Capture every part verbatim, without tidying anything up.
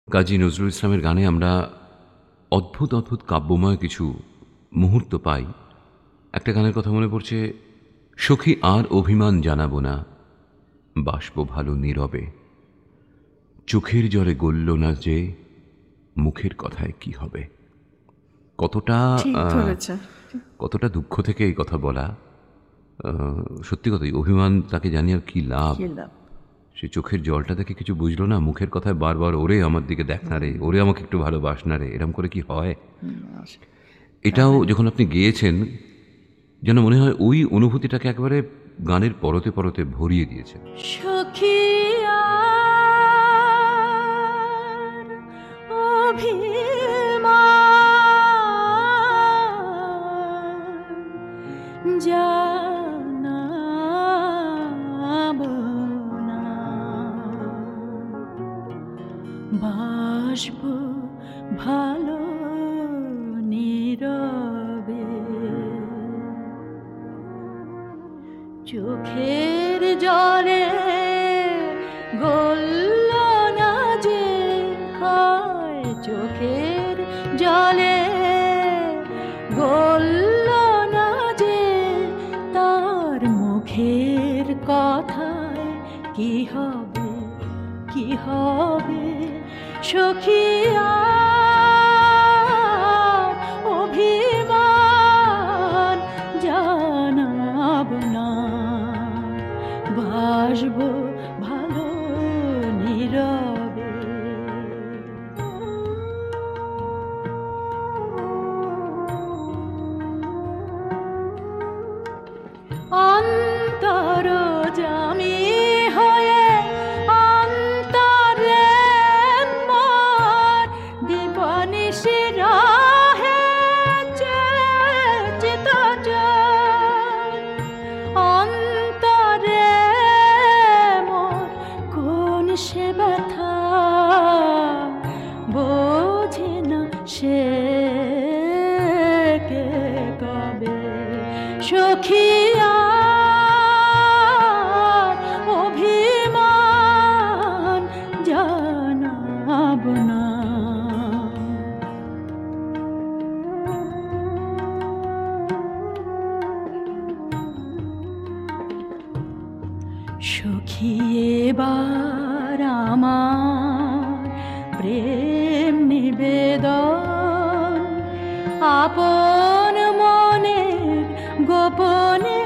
কাজী নজরুল ইসলামের গানে আমরা অদ্ভুত অদ্ভুত কাব্যময় কিছু মুহূর্ত পাই। একটা গানের কথা মনে পড়ছে, সখী আর অভিমান জানাবো না, বাসবো ভালো নীরবে, চোখের জলে গলল না যে, মুখের কথায় কি হবে। কতটা কতটা দুঃখ থেকে এই কথা বলা। সত্যি কথাই, অভিমান তাকে জানি আর কি লাভ। সে চোখের জলটা দেখে কিছু বুঝলো না, মুখের কথায় বারবার ওরে আমার দিকে দেখ না রে, ওরে আমাকে একটু ভালোবাস না রে, এরম করে কি হয়? এটাও যখন আপনি গেয়েছেন, যেন মনে হয় ওই অনুভূতিটাকে একেবারে গানের পরতে পরতে ভরিয়ে দিয়েছে। সখী আর অভিমান জানাবো না, বাসবো ভালো নীরবে, চোখের জলে গলল না যে, হয় চোখের জলে গলল না যে, তার মুখের কথায় কি হবে, কি হবে। সখী আর অভিমান জানাবো না, বাসবো ভালো নীরবে। অন্তরজামী হয়ে অন্তরে মোর দিবানিশি রাহে চিত্ত, অন্তরে মোর কোন সে ব্যথা বোঝে না সে কে কবে। সখী আর অভিমান জানাবো না, সখী এবার আমার প্রেম নিবেদন, আপন মনের গোপনে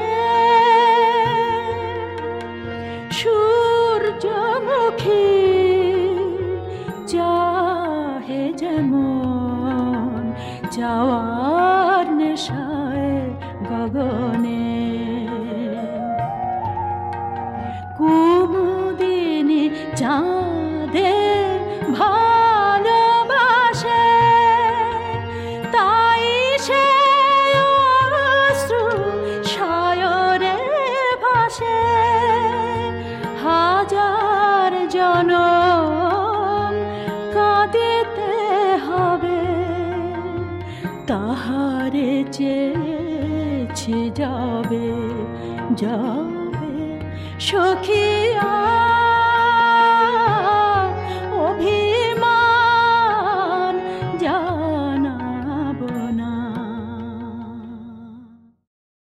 সূর্যমুখী চাহে যেমন, যাওয়ার নেশায় গগনে, কুমুদিনী চাঁদে ভালোবাসে, তাই সে অশ্রু সায়রে ভাসে। হাজার জনম কাঁদিতে হবে, তাহারে চেয়েছি যাবে যাবে। সখী